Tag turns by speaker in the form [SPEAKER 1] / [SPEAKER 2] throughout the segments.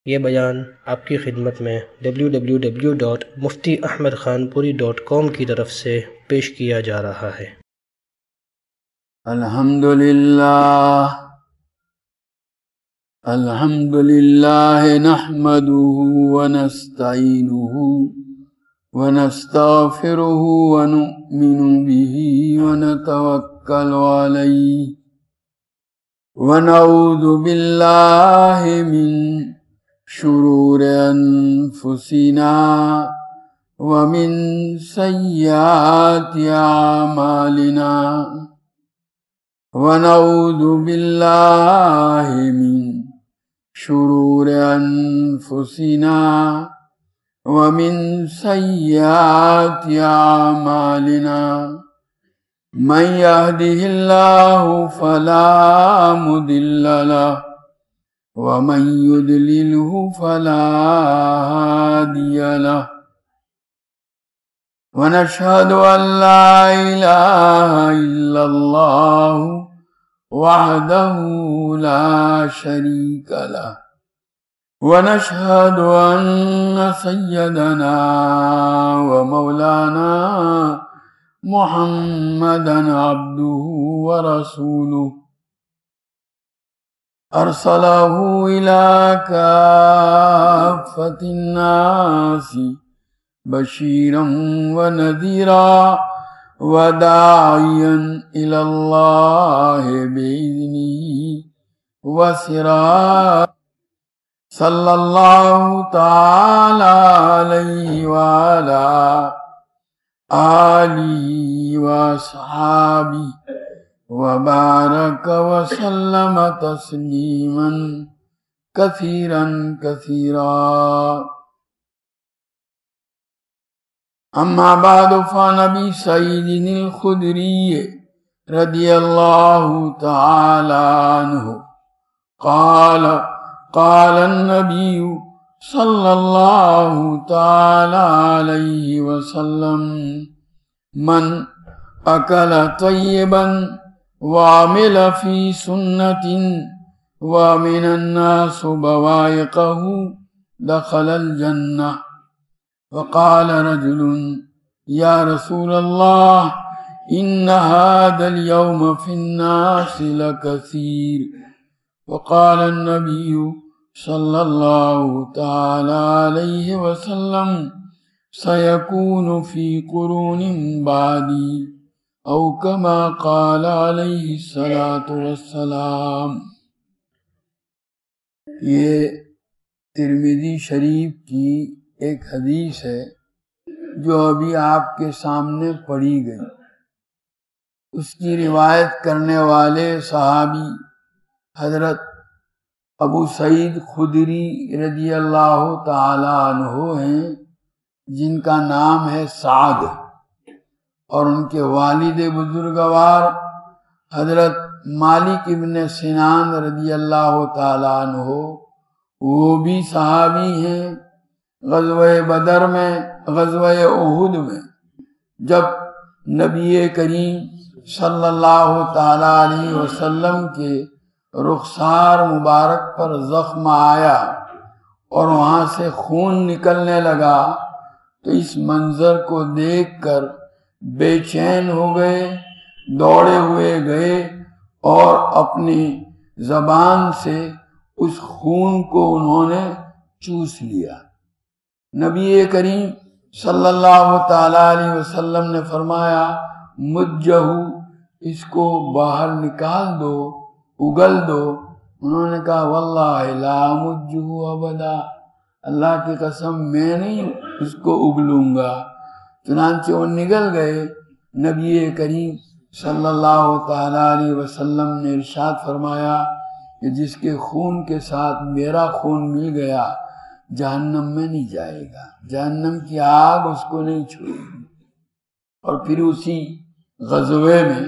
[SPEAKER 1] یہ بیان آپ کی خدمت میں www.muftiahmedkhanpuri.com کی طرف سے پیش کیا جا رہا ہے۔
[SPEAKER 2] الحمدللہ نحمده ونستعینه ونستغفره ونؤمن به ونتوکل علیہ ونعوذ باللہ من شرور انفسنا ومن سیئات اعمالنا ونعوذ باللہ من شرور انفسنا ومن سیئات اعمالنا من يهده الله فلا مضل له ومن يضلله فلا هادي له ونشهد أن لا إله إلا الله وحده لا شريك له ونشهد أن سيدنا ومولانا محمدا عبده ورسوله أرسله إلى كافة الناس بشيرا ونذيرا وداعيا إلى الله بإذنه وسراجا صلى الله تعالى عليه وعلى آله وأصحابه وبارك وسلم تسليما كثيرا كثيرا أما بعد فعن أبي سعيد الخدري رضي الله تعالى عنه قال النبي صلى الله تعالى عليه وسلم من أكل طيبا وعمل في سنة ومن الناس بوائقه دخل الجنة وقال رجل يا رسول الله إن هذا اليوم في الناس لكثير وقال النبي صلى الله تعالى عليه وسلم سيكون في قرون بعدي أو كما قال عليه الصلاة والسلام۔ یہ ترمذی شریف کی ایک حدیث ہے جو ابھی آپ کے سامنے پڑھی گئی۔ اس کی روایت کرنے والے صحابی حضرت ابو سعید خدری رضی اللہ تعالی عنہ ہیں، جن کا نام ہے سعد، اور ان کے والد بزرگوار حضرت مالک ابن سنان رضی اللہ تعالی عنہ وہ بھی صحابی ہیں۔ غزوہ بدر میں، غزوہ احد میں جب نبی کریم صلی اللہ تعالی علیہ وسلم کے رخسار مبارک پر زخم آیا اور وہاں سے خون نکلنے لگا تو اس منظر کو دیکھ کر بے چین ہو گئے، دوڑے ہوئے گئے اور اپنی زبان سے اس خون کو انہوں نے چوس لیا۔ نبی کریم صلی اللہ تعالی علیہ وسلم نے فرمایا مجھو، اس کو باہر نکال دو، اگل دو۔ انہوں نے کہا واللہ لا مجھو ابدا، اللہ کی قسم میں نہیں اس کو اگلوں گا۔ چنانچہ وہ نگل گئے۔ نبی کریم صلی اللہ تعالی علیہ وسلم نے ارشاد فرمایا کہ جس کے خون کے ساتھ میرا خون مل گیا جہنم میں نہیں جائے گا، جہنم کی آگ اس کو نہیں چھوئے گی۔ اور پھر اسی غزوے میں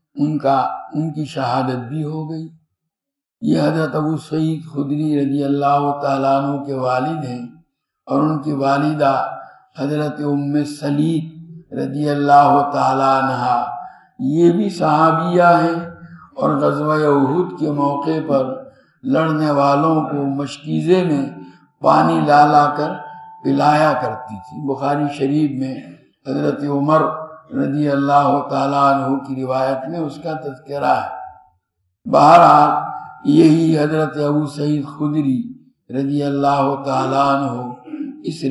[SPEAKER 2] ان کی شہادت بھی ہو گئی۔ یہ حضرت ابو سعید خدری رضی اللہ تعالیٰ عنہ کے والد ہیں، اور ان کی والدہ حضرت ام سلیم رضی اللہ تعالیٰ عنہ یہ بھی صحابیہ ہیں، اور غزوہ احد کے موقع پر لڑنے والوں کو مشکیزے میں پانی لا لا کر پلایا کرتی تھی۔ بخاری شریف میں حضرت عمر رضی اللہ تعالیٰ عنہ کی روایت میں اس کا تذکرہ ہے۔ بہرحال یہی حضرت ابو سعید خدری رضی اللہ تعالیٰ عنہ اس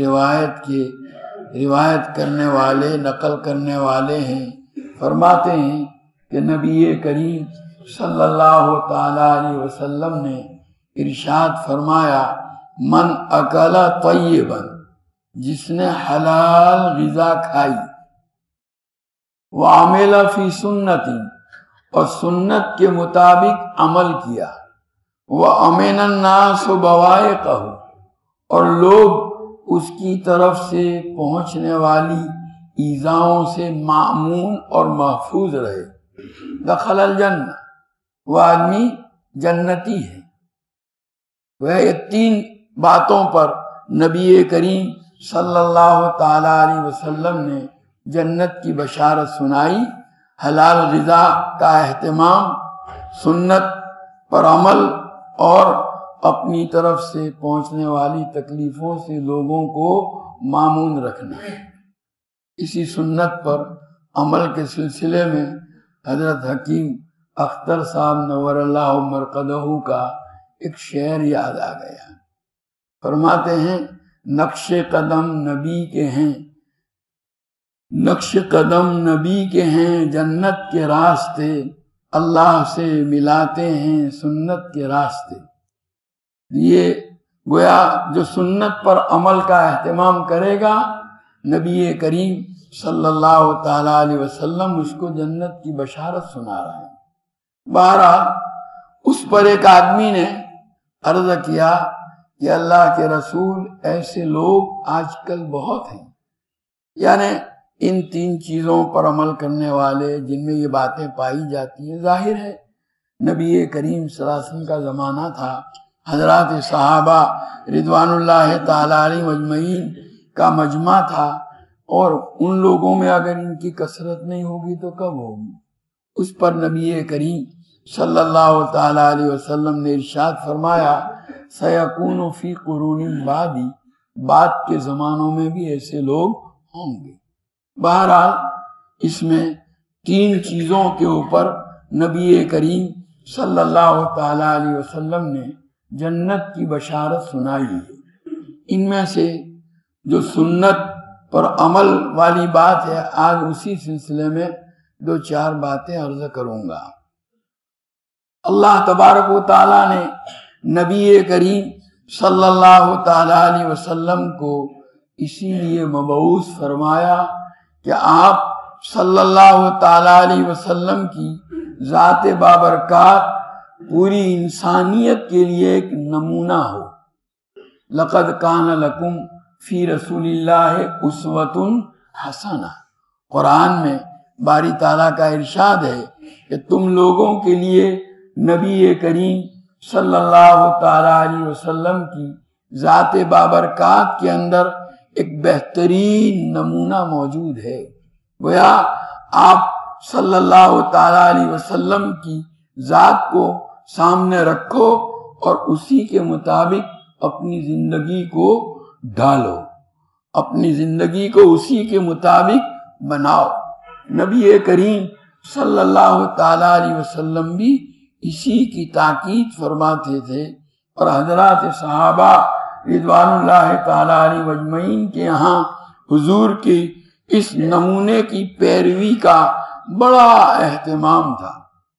[SPEAKER 2] روایت کرنے والے، نقل کرنے والے ہیں۔ فرماتے ہیں کہ نبی کریم صلی اللہ تعالیٰ علیہ وسلم نے ارشاد فرمایا، من اکل طیبا، جس نے حلال غذا کھائی، وعمل فی سنتی، اور سنت کے مطابق عمل کیا، وامن الناس بوائقہ، اور لوگ اس کی طرف سے پہنچنے والی ایذاؤں سے مأمون اور محفوظ رہے، دخل الجنہ، وہ آدمی جنتی ہے۔ وہ یہ تین باتوں پر نبی کریم صلی اللہ تعالیٰ علیہ وسلم نے جنت کی بشارت سنائی۔ حلال غذا کا اہتمام، سنت پر عمل، اور اپنی طرف سے پہنچنے والی تکلیفوں سے لوگوں کو مامون رکھنا۔ اسی سنت پر عمل کے سلسلے میں حضرت حکیم اختر صاحب نور اللہ مرقدہ کا ایک شعر یاد آ گیا۔ فرماتے ہیں، نقش قدم نبی کے ہیں، نقش قدم نبی کے ہیں، جنت کے راستے، اللہ سے ملاتے ہیں سنت کے راستے۔ یہ گویا جو سنت پر عمل کا اہتمام کرے گا، نبی کریم صلی اللہ تعالیٰ علیہ وسلم اس کو جنت کی بشارت سنا رہے ہیں۔ بہرحال اس پر ایک آدمی نے عرض کیا کہ اللہ کے رسول، ایسے لوگ آج کل بہت ہیں، یعنی ان تین چیزوں پر عمل کرنے والے جن میں یہ باتیں پائی جاتی ہیں۔ ظاہر ہے نبی کریم صلی اللہ علیہ وسلم کا زمانہ تھا، حضرات صحابہ رضوان اللہ تعالیٰ علیہ مجمعین کا مجمع تھا، اور ان لوگوں میں اگر ان کی کثرت نہیں ہوگی تو کب ہوگی؟ اس پر نبی کریم صلی اللہ تعالیٰ علیہ وسلم نے ارشاد فرمایا، سیکون فی قرون بعدی، بعد کے زمانوں میں بھی ایسے لوگ ہوں گے۔ بہرحال اس میں تین چیزوں کے اوپر نبی کریم صلی اللہ تعالیٰ علیہ وسلم نے جنت کی بشارت سنائی ہے۔ ان میں سے جو سنت پر عمل والی بات ہے، آج اسی سلسلے میں دو چار باتیں عرض کروں گا۔ اللہ تبارک و تعالیٰ نے نبی کریم صلی اللہ تعالیٰ علیہ وسلم کو اسی لیے مبعوث فرمایا کہ آپ صلی اللہ تعالیٰ علیہ وسلم کی ذات بابرکات پوری انسانیت کے لیے ایک نمونہ ہو۔ لقد کان لکم فی رسول اللہ اسوۃ حسنہ، قرآن میں باری تعالیٰ کا ارشاد ہے کہ تم لوگوں کے لیے نبی کریم صلی اللہ تعالیٰ علیہ وسلم کی ذات بابرکات کے اندر ایک بہترین نمونہ موجود ہے۔ گویا آپ صلی اللہ تعالیٰ علیہ وسلم کی ذات کو سامنے رکھو اور اسی کے مطابق اپنی زندگی کو ڈھالو، اپنی زندگی کو اسی کے مطابق بناؤ۔ نبی کریم صلی اللہ تعالیٰ علیہ وسلم بھی اسی کی تاکید فرماتے تھے، اور حضرات صحابہ رضوان اللہ تعالیٰ علیہ مجمعین کے یہاں حضور کے اس نمونے کی پیروی کا بڑا اہتمام تھا۔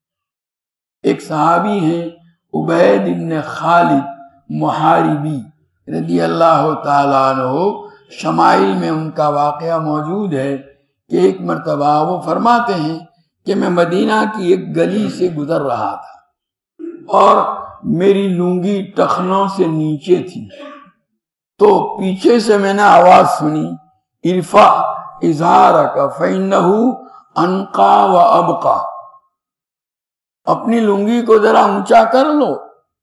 [SPEAKER 2] ایک صحابی ہیں عبید بن خالد محاربی رضی اللہ تعالیٰ عنہ، شمائل میں ان کا واقعہ موجود ہے کہ ایک مرتبہ وہ فرماتے ہیں کہ میں مدینہ کی ایک گلی سے گزر رہا تھا اور میری لنگی ٹخنوں سے نیچے تھی، تو پیچھے سے میں نے آواز سنی، ارفع ازارک فإنہ انقا و ابقا، اپنی لنگی کو ذرا اونچا کر لو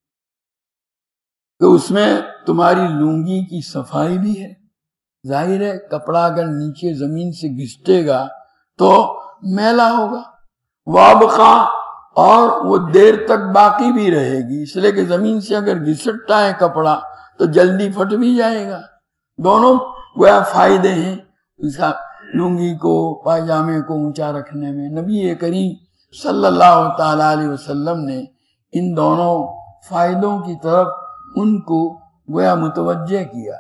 [SPEAKER 2] کہ اس میں تمہاری لنگی کی صفائی بھی ہے۔ ظاہر ہے کپڑا اگر نیچے زمین سے گھسٹے گا تو میلا ہوگا، وابقا، اور وہ دیر تک باقی بھی رہے گی، اس لیے کہ زمین سے اگر گھسٹتا ہے کپڑا تو جلدی پھٹ بھی جائے گا. دونوں گویا فائدے ہیں اس کا لنگی کو پائجامے کو اونچا رکھنے میں. نبی کریم صلی اللہ تعالی علیہ وسلم نے ان دونوں فائدوں کی طرف ان کو گویا متوجہ کیا.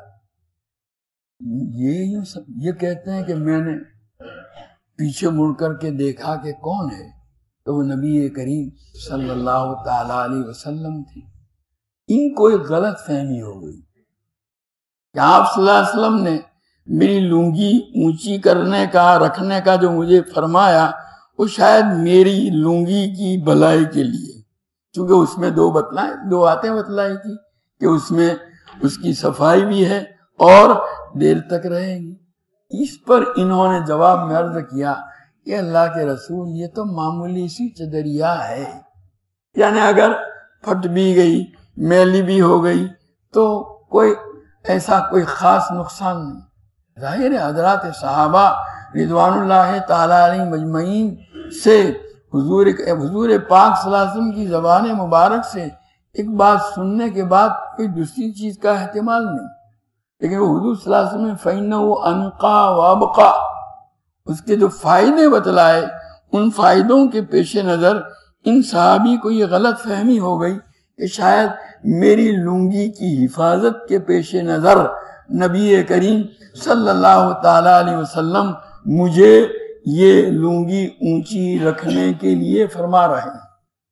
[SPEAKER 2] یہ کہتے ہیں کہ میں نے پیچھے مڑ کر کے دیکھا کہ کون ہے, تو وہ نبی کریم صلی اللہ تعالی علیہ وسلم تھے. ان کو ایک غلط فہمی ہو گئی کہ آپ صلی اللہ علیہ وسلم نے میری لنگی اونچی کرنے کا رکھنے کا جو مجھے فرمایا وہ شاید میری لنگی کی بھلائی کے لیے, چونکہ اس میں دو باتیں بتلائی تھی کہ اس میں اس کی صفائی بھی ہے اور دیر تک رہے گی. اس پر انہوں نے جواب میں عرض کیا کہ اللہ کے رسول یہ تو معمولی سی چدریا ہے, یعنی اگر پھٹ بھی گئی میلی بھی ہو گئی تو کوئی ایسا کوئی خاص نقصان نہیں. ظاہر ہے حضرات صحابہ رضوان اللہ تعالی علیہ مجمعین سے حضور پاک صلی اللہ علیہ وسلم کی زبان مبارک سے ایک بات سننے کے بعد کوئی دوسری چیز کا احتمال نہیں, لیکن وہ حضور صلی اللہ علیہ وسلم فَإِنَّهُ أَنْقَى وَأَبْقَى اس کے جو فائدے بتلائے ان فائدوں کے پیش نظر ان صحابی کو یہ غلط فہمی ہو گئی کہ شاید میری لنگی کی حفاظت کے پیش نظر نبی کریم صلی اللہ تعالی علیہ وسلم مجھے یہ لنگی اونچی رکھنے کے لیے فرما رہے ہیں,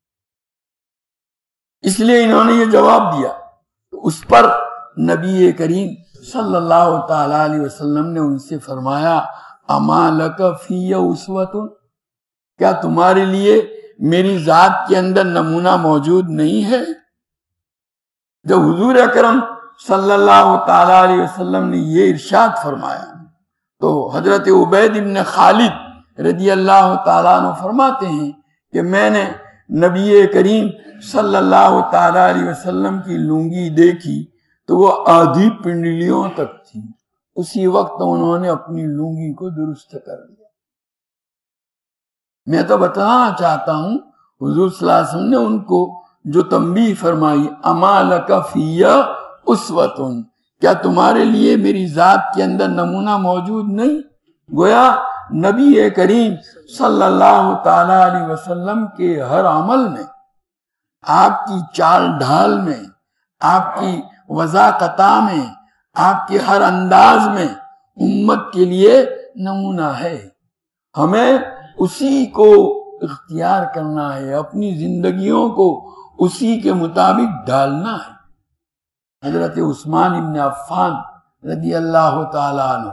[SPEAKER 2] اس لیے انہوں نے یہ جواب دیا. اس پر نبی کریم صلی اللہ تعالی علیہ وسلم نے ان سے فرمایا اما لک فی اسوۃ, کیا تمہارے لیے میری ذات کے اندر نمونہ موجود نہیں ہے؟ جب حضور اکرم صلی اللہ تعالی علیہ وسلم نے یہ ارشاد فرمایا تو حضرت عبید بن خالد رضی اللہ تعالیٰ عنہ فرماتے ہیں کہ میں نے نبی کریم صلی اللہ تعالی علیہ وسلم کی لنگی دیکھی تو وہ آدھی پنڈلیوں تک تھی. اسی وقت انہوں نے اپنی لنگی کو درست کر لیا. میں تو بتانا چاہتا ہوں حضور صلی اللہ علیہ وسلم نے ان کو جو تنبیہ فرمائی اما لک فی اسوۃ, کیا تمہارے لیے میری ذات کے اندر نمونہ موجود نہیں؟ گویا نبی کریم صلی اللہ تعالی علیہ وسلم کے ہر عمل میں, آپ کی چال ڈھال میں, آپ کی وضاقتہ میں, آپ کے ہر انداز میں امت کے لیے نمونہ ہے. ہمیں اسی کو اختیار کرنا ہے, اپنی زندگیوں کو اسی کے مطابق ڈالنا ہے. حضرت عثمان بن عفان رضی اللہ تعالیٰ عنہ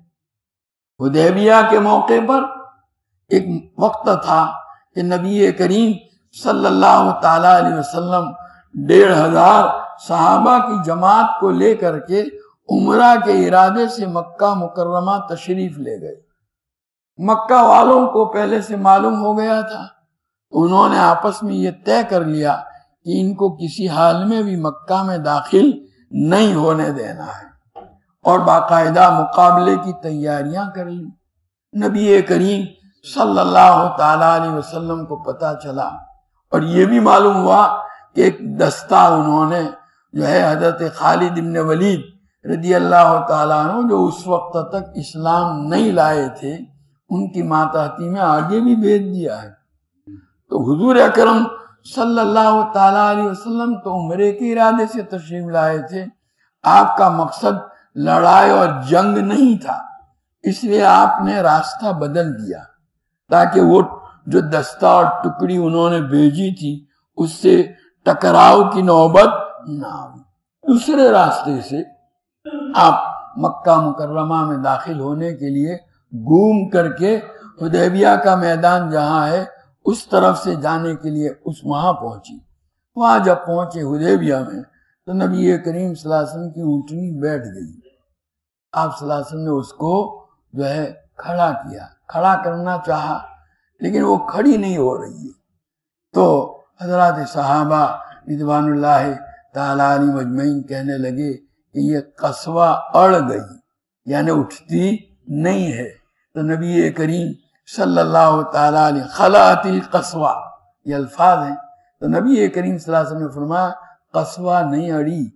[SPEAKER 2] حدیبیہ کے موقع پر ایک وقت تھا کہ نبی کریم صلی اللہ تعالیٰ علیہ وسلم 1500 صحابہ کی جماعت کو لے کر کے عمرہ کے ارادے سے مکہ مکرمہ تشریف لے گئے. مکہ والوں کو پہلے سے معلوم ہو گیا تھا, انہوں نے آپس میں یہ طے کر لیا کہ ان کو کسی حال میں بھی مکہ میں داخل نہیں ہونے دینا ہے, اور باقاعدہ مقابلے کی تیاریاں کر لی. نبی کریم صلی اللہ تعالی علیہ وسلم کو پتہ چلا اور یہ بھی معلوم ہوا کہ ایک دستہ انہوں نے جو ہے حضرت خالد بن ولید رضی اللہ تعالیٰ عنہ جو اس وقت تک اسلام نہیں لائے تھے ان کی ماتحتی میں آگے بھی بھیج دیا ہے. تو حضور اکرم صلی اللہ تعالیٰ علیہ وسلم تو عمرے کے ارادے سے تشریف لائے تھے, آپ کا مقصد لڑائی اور جنگ نہیں تھا, اس لیے آپ نے راستہ بدل دیا تاکہ وہ جو دستہ اور ٹکڑی انہوں نے بھیجی تھی اس سے ٹکراؤ کی نوبت نہ آئی. دوسرے راستے سے آپ مکہ مکرمہ میں داخل ہونے کے لیے گھوم کر کے حدیبیہ کا میدان جہاں ہے اس طرف سے جانے کے لیے وہاں پہنچی. وہاں جب پہنچے حدیبیہ میں تو نبی کریم صلی اللہ علیہ وسلم کی اونٹنی بیٹھ گئی. آپ صلی اللہ علیہ وسلم نے اس کو جو ہے کھڑا کیا, کھڑا کرنا چاہا لیکن وہ کھڑی نہیں ہو رہی ہے. تو حضرات صحابہ رضوان اللہ تعالی علیہ مجمعین کہنے لگے کہ یہ قصوہ اڑ گئی, یعنی اٹھتی نہیں ہے. تو نبی کریم صلی اللہ تعالیٰ علیہ خلعت القصوہ یہ الفاظ ہیں. تو نبی کریم صلی اللہ علیہ وسلم نے فرمایا قصوہ نہیں اڑی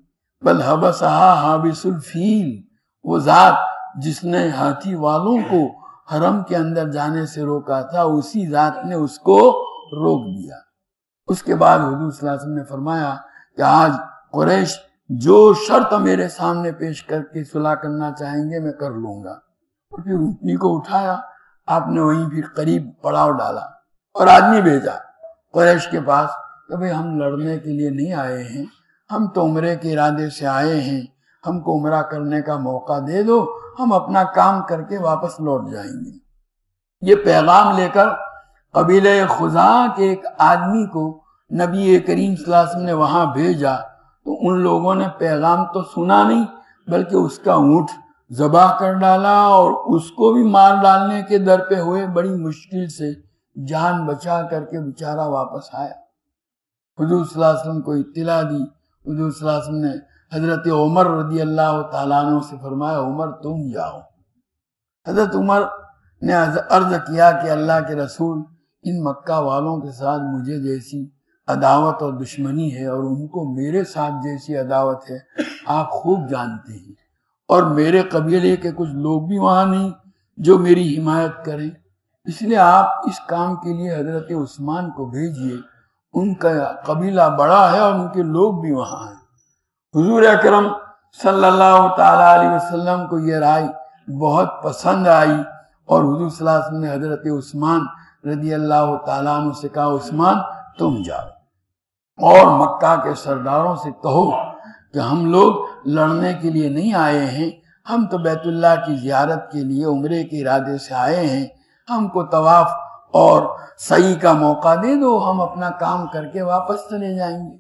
[SPEAKER 2] بل حبسہا حابس الفیل، وہ ذات جس نے ہاتھی والوں کو حرم کے اندر جانے سے روکا تھا، اسی ذات نے اس کو روک دیا۔ اس کے بعد حضور صلی اللہ علیہ وسلم نے فرمایا کہ آج قریش جو شرط میرے سامنے پیش کر کے صلح کرنا چاہیں گے میں کر لوں گا۔ اور پھر اونٹنی کو اٹھایا، آپ نے وہیں پھر قریب پڑاؤ ڈالا اور آدمی بھیجا قریش کے پاس کہ بھئی ہم لڑنے کے لیے نہیں آئے ہیں، ہم تو عمرے کے ارادے سے آئے ہیں، ہم کو عمرہ کرنے کا موقع دے دو، ہم اپنا کام کر کے واپس لوٹ جائیں گے۔ یہ پیغام لے کر قبیلہ خزاعہ کے ایک آدمی کو نبی کریم صلی اللہ علیہ وسلم نے وہاں بھیجا، تو ان لوگوں نے پیغام تو سنا نہیں بلکہ اس کا اونٹ ذبح کر ڈالا اور اس کو بھی مار ڈالنے کے در پہ ہوئے، بڑی مشکل سے جان بچا کر کے بیچارہ واپس آیا۔ حضور صلی اللہ علیہ وسلم کو اطلاع دی، حضور صلی اللہ علیہ وسلم نے حضرت عمر رضی اللہ تعالیٰ عنہ سے فرمایا عمر تم جاؤ۔ حضرت عمر نے عرض کیا کہ اللہ کے رسول، ان مکہ والوں کے ساتھ مجھے جیسی عداوت اور دشمنی ہے اور ان کو میرے ساتھ جیسی عداوت ہے آپ خوب جانتے ہیں، اور میرے قبیلے کے کچھ لوگ بھی وہاں نہیں جو میری حمایت کریں، اس لیے آپ اس کام کے لیے حضرت عثمان کو بھیجیے، ان کا قبیلہ بڑا ہے اور ان کے لوگ بھی وہاں ہیں۔ حضور اکرم صلی اللہ تعالیٰ علیہ وسلم کو یہ رائے بہت پسند آئی، اور حضور صلی اللہ علیہ وسلم نے حضرت عثمان رضی اللہ تعالیٰ عنہ سے کہا عثمان تم جاؤ اور مکہ کے سرداروں سے کہو کہ ہم لوگ لڑنے کے لیے نہیں آئے ہیں، ہم تو بیت اللہ کی زیارت کے لیے عمرے کے ارادے سے آئے ہیں، ہم کو طواف اور سعی کا موقع دے دو، ہم اپنا کام کر کے واپس چلے جائیں گے۔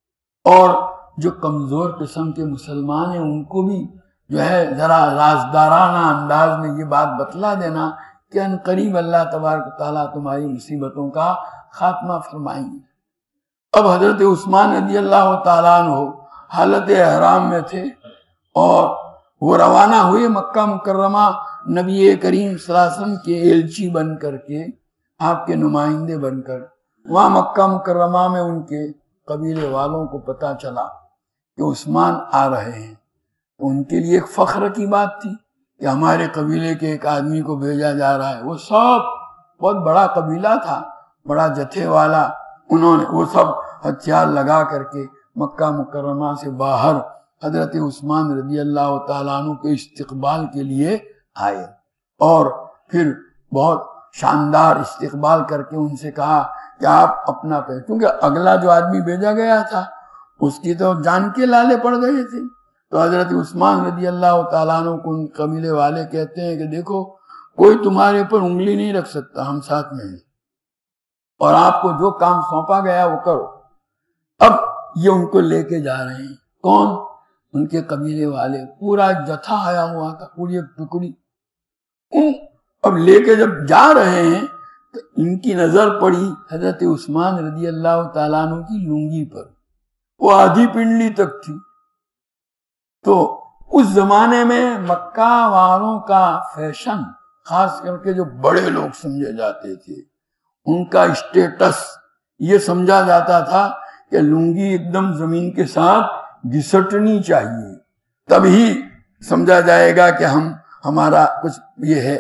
[SPEAKER 2] اور جو کمزور قسم کے مسلمان ہیں ان کو بھی جو ہے ذرا رازدارانہ انداز میں یہ بات بتلا دینا کہ ان قریب اللہ تبارک تعالیٰ تمہاری مصیبتوں کا خاتمہ فرمائیں گے۔ اب حضرت عثمان رضی اللہ تعالیٰ عنہ حالت احرام میں تھے اور وہ روانہ ہوئے مکہ مکرمہ، نبی کریم صلی اللہ علیہ وسلم کے ایلچی بن کر کے، آپ کے نمائندے بن کر۔ وہاں مکہ مکرمہ میں ان کے قبیلے والوں کو پتہ چلا کہ عثمان آ رہے ہیں، تو ان کے لیے ایک فخر کی بات تھی کہ ہمارے قبیلے کے ایک آدمی کو بھیجا جا رہا ہے۔ وہ سب بہت بڑا قبیلہ تھا، بڑا جتھے والا، انہوں نے وہ سب ہتھیار لگا کر کے مکہ مکرمہ سے باہر حضرت عثمان رضی اللہ تعالیٰ عنہ کے استقبال کے لیے آئے، اور پھر بہت شاندار استقبال کر کے ان سے کہا کہ آپ اپنا کیونکہ اگلا جو آدمی بھیجا گیا تھا اس کی تو جان کے لالے پڑ گئے تھے، تو حضرت عثمان رضی اللہ تعالیٰ عنہ کو ان قبیلے والے کہتے ہیں کہ دیکھو کوئی تمہارے اوپر انگلی نہیں رکھ سکتا، ہم ساتھ میں ہیں، اور آپ کو جو کام سونپا گیا وہ کرو۔ اب یہ ان کو لے کے جا رہے ہیں، کون؟ ان کے قبیلے والے، پورا جتھا آیا ہوا تھا، پوری ایک ٹکڑی۔ اب لے کے جب جا رہے ہیں تو ان کی نظر پڑی حضرت عثمان رضی اللہ تعالیٰ عنہ کی لنگی پر، وہ آدھی پنڈلی تک تھی۔ تو اس زمانے میں مکہ والوں کا فیشن، خاص کر کے جو بڑے لوگ سمجھے جاتے تھے، ان کا اسٹیٹس یہ سمجھا جاتا تھا کہ لنگی ایک دم زمین کے ساتھ گھسٹنی چاہیے، تبھی سمجھا جائے گا کہ ہمارا کچھ یہ ہے،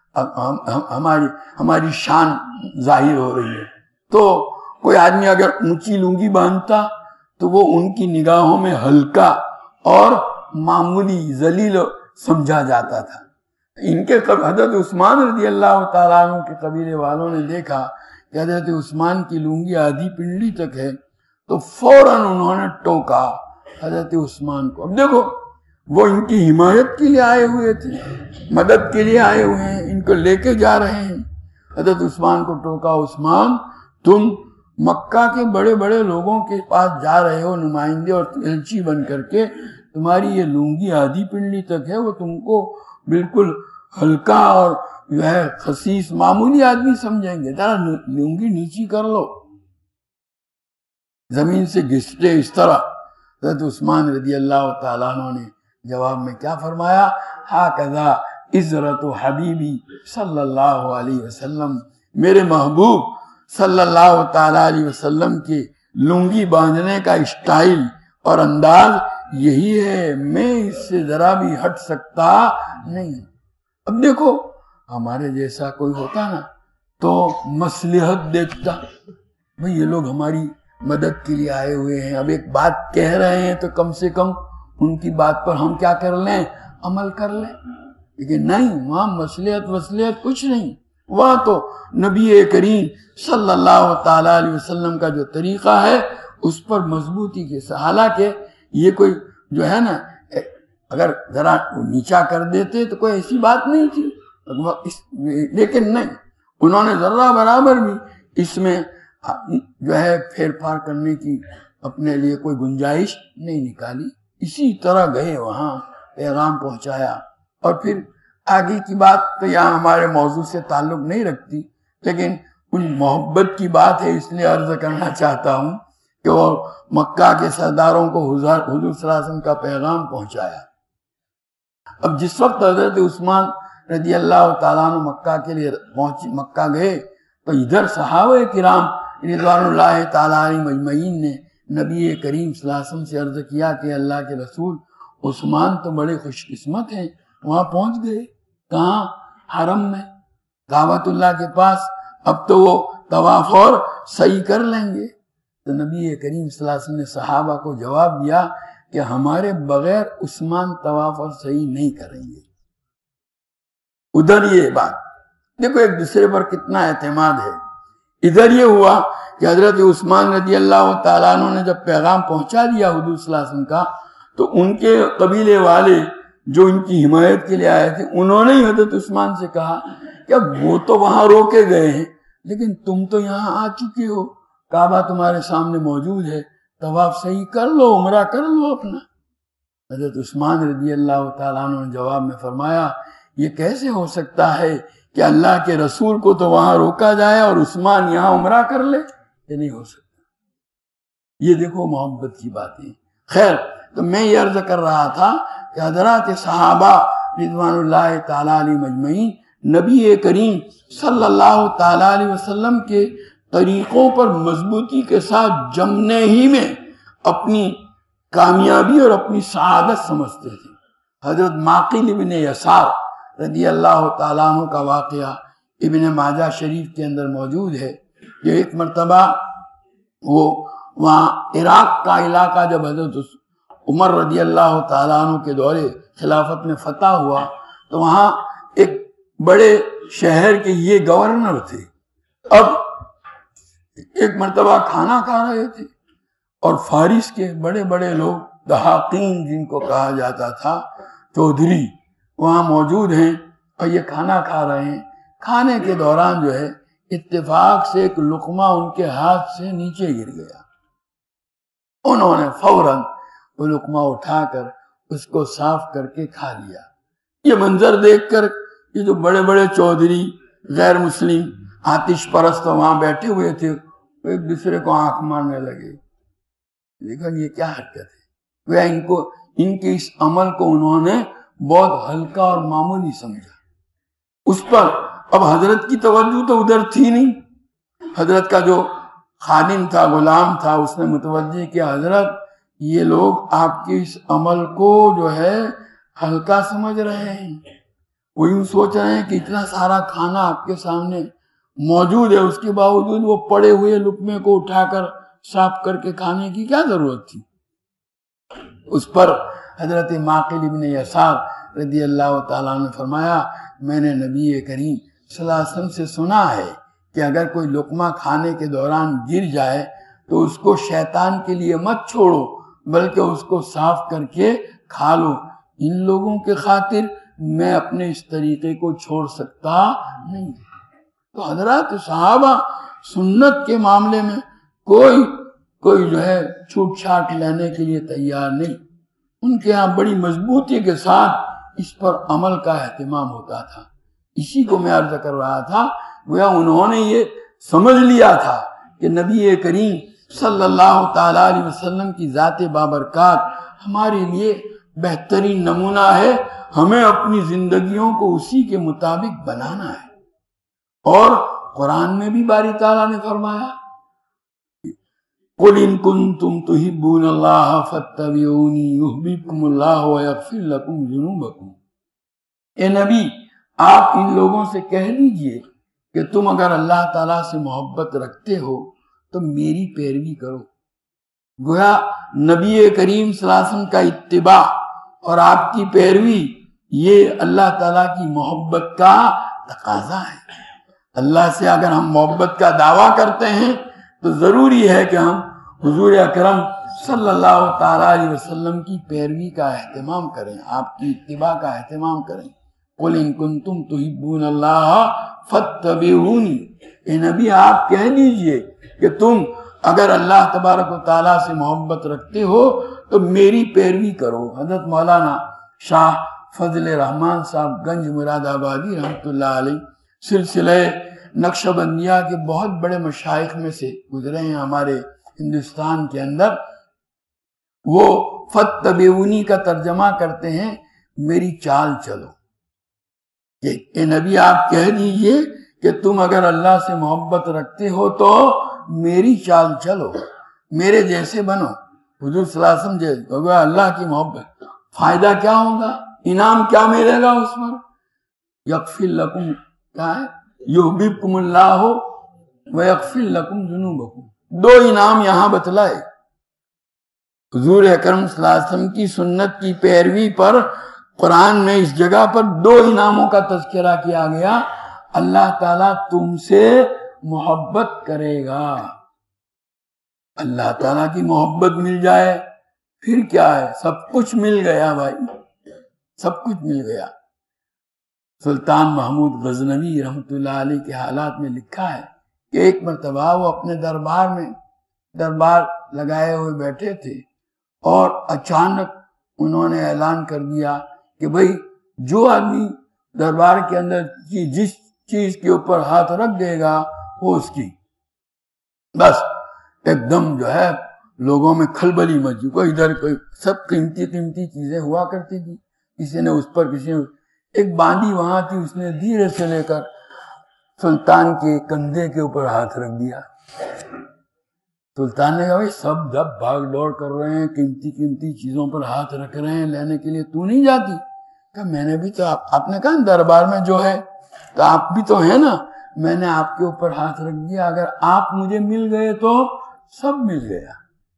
[SPEAKER 2] ہماری شان ظاہر ہو رہی ہے۔ تو کوئی آدمی اگر اونچی لنگی باندھتا تو وہ ان کی نگاہوں میں ہلکا اور معمولی ذلیل سمجھا جاتا تھا۔ ان کے حضرت عثمان رضی اللہ تعالیٰ عنہ کے قبیلے والوں نے دیکھا کہ حضرت عثمان کی لنگی آدھی پنڈلی تک ہے، تو فوراً انہوں نے ٹوکا حضرت عثمان کو۔ اب دیکھو وہ ان کی حمایت کے لیے آئے ہوئے تھے، مدد کے لیے آئے ہوئے ہیں، ان کو لے کے جا رہے ہیں۔ حضرت عثمان کو ٹوکا، عثمان تم مکہ کے بڑے بڑے لوگوں کے پاس جا رہے ہو نمائندے اور ایلچی بن کر کے، تمہاری یہ لنگی آدھی پنڈلی تک ہے، وہ تم کو بالکل ہلکا اور جو ہے خسیس معمولی آدمی سمجھیں گے، ذرا لنگی نیچی کر لو، زمین سے گھسٹے اس طرح۔ حضرت عثمان رضی اللہ تعالیٰ عنہ نے جواب میں کیا فرمایا؟ ہاکذا عزرت حبیبی صلی اللہ علیہ وسلم، میرے محبوب صلی اللہ تعالیٰ علیہ وسلم کے لنگی باندھنے کا اسٹائل اور انداز یہی ہے، میں اس سے ذرا بھی ہٹ سکتا نہیں۔ اب دیکھو ہمارے جیسا کوئی ہوتا نا تو مصلحت دیکھتا، بھئی یہ لوگ ہماری مدد کے لیے آئے ہوئے ہیں، اب ایک بات کہہ رہے ہیں تو کم سے کم ان کی بات پر ہم کیا کر لیں، عمل کر لیں۔ لیکن نہیں، وہاں مصلحت کچھ نہیں، وہاں تو نبی کریم صلی اللہ تعالی علیہ وسلم کا جو طریقہ ہے اس پر مضبوطی کے ساتھ، حالانکہ یہ کوئی جو ہے نا اگر ذرا نیچا کر دیتے تو کوئی ایسی بات نہیں تھی، لیکن نہیں، انہوں نے ذرہ برابر بھی اس میں جو ہے پھیر پھار کرنے کی اپنے لیے کوئی گنجائش نہیں نکالی۔ اسی طرح گئے وہاں، پیغام پہنچایا، اور پھر آگے کی بات تو یہاں ہمارے موضوع سے تعلق نہیں رکھتی، لیکن ان محبت کی بات ہے اس لیے عرض کرنا چاہتا ہوں کہ وہ مکہ کے سرداروں کو حضور صلی اللہ علیہ وسلم کا پیغام پہنچایا۔ اب جس وقت حضرت عثمان رضی اللہ تعالیٰ عنہ مکہ کے لیے مکہ گئے تو ادھر صحابہ کرام رضوان اللہ تعالیٰ علیہ مجمعین نے نبی کریم صلی اللہ علیہ وسلم سے عرض کیا کہ اللہ کے رسول، عثمان تو بڑے خوش قسمت ہیں، وہاں پہنچ گئے، کہاں؟ حرم میں، کعبۃ اللہ کے پاس، اب تو وہ طواف اور سعی کر لیں گے۔ تو نبی کریم صلی اللہ علیہ وسلم نے صحابہ کو جواب دیا کہ ہمارے بغیر عثمان طواف اور سعی نہیں کریں گے۔ ادھر یہ بات دیکھو ایک دوسرے پر کتنا اعتماد ہے۔ ادھر یہ ہوا کہ حضرت عثمان رضی اللہ تعالیٰ عنہ نے جب پیغام پہنچا دیا حضور صلی اللہ علیہ وسلم کا، تو ان کے قبیلے والے جو ان کی حمایت کے لیے آئے تھے انہوں نے ہی حضرت عثمان سے کہا کہ اب وہ تو وہاں روکے گئے ہیں لیکن تم تو یہاں آ چکے ہو، کعبہ تمہارے سامنے موجود ہے، طواف صحیح کر لو، عمرہ کر لو اپنا۔ حضرت عثمان رضی اللہ تعالیٰ عنہ نے جواب میں فرمایا یہ کیسے ہو سکتا ہے کہ اللہ کے رسول کو تو وہاں روکا جائے اور عثمان یہاں عمرہ کر لے؟ یہ نہیں ہو سکتا۔ یہ دیکھو محبت کی باتیں۔ خیر، تو میں یہ عرض کر رہا تھا کہ حضرات صحابہ رضوان اللہ تعالیٰ علیہ مجمعین نبی کریم صلی اللہ تعالیٰ علیہ وسلم کے طریقوں پر مضبوطی کے ساتھ جمنے ہی میں اپنی کامیابی اور اپنی سعادت سمجھتے تھے۔ حضرت معقل ابن یسار رضی اللہ تعالیٰ عنہ کا واقعہ ابن ماجہ شریف کے اندر موجود ہے کہ ایک مرتبہ وہ وہاں عراق کا علاقہ جب حضرت عمر رضی اللہ تعالیٰ عنہ کے دور خلافت میں فتح ہوا تو وہاں ایک بڑے شہر کے یہ گورنر تھے۔ اب ایک مرتبہ کھانا کھا رہے تھے اور فارس کے بڑے بڑے لوگ دہاقین جن کو کہا جاتا تھا، چودھری وہاں موجود ہیں اور یہ کھانا کھا رہے ہیں۔ کھانے کے دوران جو ہے اتفاق سے ایک لقمہ ان کے ہاتھ سے نیچے گر گیا، انہوں نے فوراً وہ لقمہ اٹھا کر اس کو صاف کر کے کھا لیا۔ یہ منظر دیکھ کر یہ جو بڑے بڑے چودھری غیر مسلم آتش پرست وہاں بیٹھے ہوئے تھے وہ ایک دوسرے کو آنکھ مارنے لگے، لیکن یہ کیا حرکت ہے؟ وہ ان کے اس عمل کو انہوں نے بہت ہلکا اور معمولی سمجھا۔ اس پر اب حضرت کی توجہ تو ادھر تھی نہیں، حضرت کا جو خادم تھا، غلام تھا، اس نے متوجہ کیا حضرت یہ لوگ آپ کے اس عمل کو جو ہے ہلکا سمجھ رہے ہیں، وہ یوں سوچ رہے ہیں کہ اتنا سارا کھانا آپ کے سامنے موجود ہے، اس کے باوجود وہ پڑے ہوئے لقمے کو اٹھا کر صاف کر کے کھانے کی کیا ضرورت تھی؟ اس پر حضرت معقل ابن یسار رضی اللہ تعالیٰ نے فرمایا میں نے نبی کریم صلی اللہ علیہ وسلم سے سنا ہے کہ اگر کوئی لقمہ کھانے کے دوران گر جائے تو اس کو شیطان کے لیے مت چھوڑو بلکہ اس کو صاف کر کے کھا لو۔ ان لوگوں کے خاطر میں اپنے اس طریقے کو چھوڑ سکتا نہیں۔ تو حضرات صحابہ سنت کے معاملے میں کوئی جو ہے چھوٹ چھاٹ لینے کے لیے تیار نہیں، ان کے ہاں بڑی مضبوطی کے ساتھ اس پر عمل کا اہتمام ہوتا تھا۔ اسی کو میں عرض کر رہا تھا، گویا انہوں نے یہ سمجھ لیا تھا کہ نبی کریم صلی اللہ تعالیٰ علیہ وسلم کی ذات بابرکات ہمارے لیے بہترین نمونہ ہے، ہمیں اپنی زندگیوں کو اسی کے مطابق بنانا ہے۔ اور قرآن میں بھی باری تعالیٰ نے فرمایا قل ان کنتم تحبون اللہ فاتبعونی یحببکم اللہ ویغفر لکم ذنوبکم۔ اے نبی آپ ان لوگوں سے کہہ دیجئے کہ تم اگر اللہ تعالیٰ سے محبت رکھتے ہو تو میری پیروی کرو۔ گویا نبی کریم صلی اللہ علیہ وسلم کا اتباع اور آپ کی پیروی یہ اللہ تعالیٰ کی محبت کا تقاضا ہے۔ اللہ سے اگر ہم محبت کا دعویٰ کرتے ہیں تو ضروری ہے کہ ہم حضور اکرم صلی اللہ تعالیٰ علیہ وسلم کی پیروی کا اہتمام کریں، آپ کی اتباع کا اہتمام کریں۔ قل ان کنتم تحبون اللہ فاتبعونی، اے نبی آپ کہہ دیجئے کہ تم اگر اللہ تبارک و تعالیٰ سے محبت رکھتے ہو تو میری پیروی کرو۔ حضرت مولانا شاہ فضل رحمان صاحب گنج مراد آبادی رحمۃ اللہ علیہ سلسلہ نقشبندیہ کے بہت بڑے مشائخ میں سے گزرے ہیں ہمارے ہندوستان کے اندر۔ وہ فتبعونی کا ترجمہ کرتے ہیں میری چال چلو، کہ اے نبی آپ کہہ دیجئے کہ تم اگر اللہ سے محبت رکھتے ہو تو میری چال چلو، میرے جیسے بنو، حضور صلی اللہ علیہ وسلم جیسے۔ اللہ کی محبت، فائدہ کیا ہوگا، انعام کیا ملے گا اس پر؟ یغفر لکم، کیا ہے؟ یحببکم اللہ ویغفر لکم ذنوبکم۔ دو انعام یہاں بتلائے۔ حضور اکرم صلی اللہ علیہ وسلم کی سنت کی پیروی پر قرآن میں اس جگہ پر دو انعاموں کا تذکرہ کیا گیا۔ اللہ تعالیٰ تم سے محبت کرے گا، اللہ تعالیٰ کی محبت مل جائے پھر کیا ہے، سب کچھ مل گیا بھائی، سب کچھ مل گیا۔ سلطان محمود غزنوی رحمۃ اللہ علیہ کے حالات میں لکھا ہے کہ ایک مرتبہ وہ اپنے دربار لگائے ہوئے بیٹھے تھے اور اچانک انہوں نے اعلان کر دیا کہ بھئی جو آدمی دربار کے اندر جس چیز کے اوپر ہاتھ رکھ دے گا وہ اس کی، بس ایک دم جو ہے لوگوں میں کھلبلی مچی، کوئی ادھر کوئی، سب قیمتی چیزیں ہوا کرتی تھی، کسی نے اس پر، کسی نے ایک باندی وہاں تھی، اس نے دھیرے سے لے کر سلطان کے کندھے کے اوپر ہاتھ رکھ دیا۔ سلطان نے کہا بھائی سب جب بھاگ دوڑ کر رہے ہیں، قیمتی چیزوں پر ہاتھ رکھ رہے ہیں لینے کے لیے، تو نہیں جاتی؟ کہ میں نے بھی تو، آپ نے کہا دربار میں جو ہے تو آپ بھی تو ہیں نا، میں نے آپ کے اوپر ہاتھ رکھ دیا، اگر آپ مجھے مل گئے تو سب مل گیا۔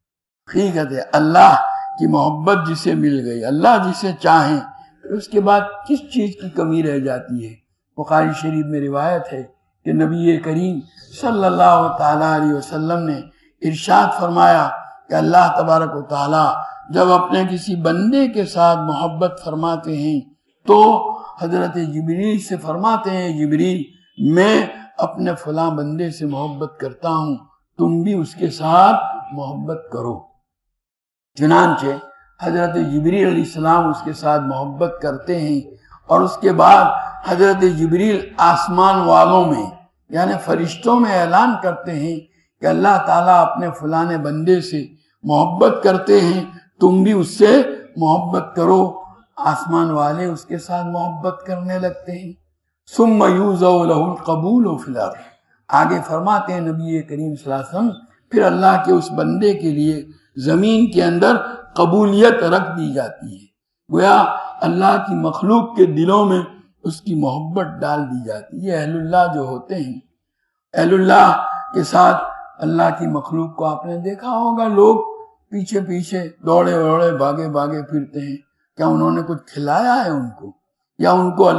[SPEAKER 2] حقیقت ہے اللہ کی محبت جسے مل گئی، اللہ جسے چاہیں، اس کے بعد کس چیز کی کمی رہ جاتی ہے؟ بخاری شریف میں روایت ہے کہ نبی کریم صلی اللہ تعالیٰ علیہ وسلم نے ارشاد فرمایا کہ اللہ تبارک و تعالیٰ جب اپنے کسی بندے کے ساتھ محبت فرماتے ہیں تو حضرت جبریل سے فرماتے ہیں، جبریل میں اپنے فلاں بندے سے محبت کرتا ہوں، تم بھی اس کے ساتھ محبت کرو۔ چنانچہ حضرت جبریل علیہ السلام اس کے ساتھ محبت کرتے ہیں، اور اس کے بعد حضرت جبریل آسمان والوں میں یعنی فرشتوں میں اعلان کرتے ہیں کہ اللہ تعالیٰ اپنے فلاں بندے سے محبت کرتے ہیں، تم بھی اس سے محبت کرو۔ آسمان والے اس کے ساتھ محبت کرنے لگتے ہیں۔ ثم یوضع له القبول فی الارض، آگے فرماتے ہیں نبی کریم صلی اللہ علیہ وسلم، پھر اللہ کے اس بندے کے لیے زمین کے اندر قبولیت رکھ دی جاتی ہے، گویا اللہ کی مخلوق کے دلوں میں اس کی محبت ڈال دی جاتی ہے۔ یہ اہل اللہ جو ہوتے ہیں، اہل اللہ کے ساتھ اللہ کی مخلوق کو آپ نے دیکھا ہوگا، لوگ پیچھے پیچھے دوڑے بھاگے پھرتے ہیں، کیا انہوں نے کچھ کھلایا ہے ان کو، یا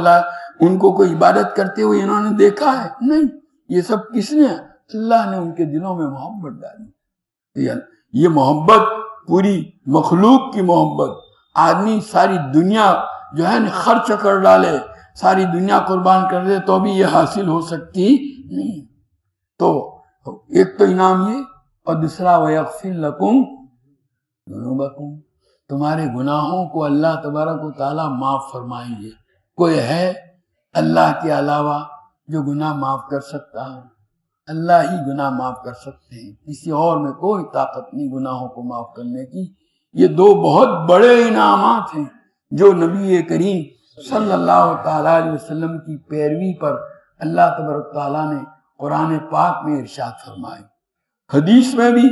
[SPEAKER 2] ان کو کوئی عبادت کرتے ہوئے انہوں نے دیکھا ہے؟ نہیں، یہ سب کس نے؟ اللہ نے ان کے دلوں میں محبت ڈالی۔ یہ محبت پوری مخلوق کی محبت، آدمی ساری دنیا جو ہے خرچ کر ڈالے، ساری دنیا قربان کر دے تو بھی یہ حاصل ہو سکتی نہیں۔ تو ایک تو انعام یہ، اور دوسرا وَيَغْفِرْ لَكُمْ ذُنُوبَكُمْ، تمہارے گناہوں کو اللہ تبارک و تعالیٰ معاف فرمائیں گے۔ کوئی ہے اللہ کے علاوہ جو گناہ معاف کر سکتا ہے؟ اللہ ہی گناہ معاف کر سکتے ہیں، کسی اور میں کوئی طاقت نہیں گناہوں کو معاف کرنے کی۔ یہ دو بہت بڑے انعامات ہیں جو نبی کریم صلی اللہ تعالیٰ علیہ وسلم کی پیروی پر اللہ تبارک تعالیٰ نے قرآن پاک میں ارشاد فرمائے، حدیث میں بھی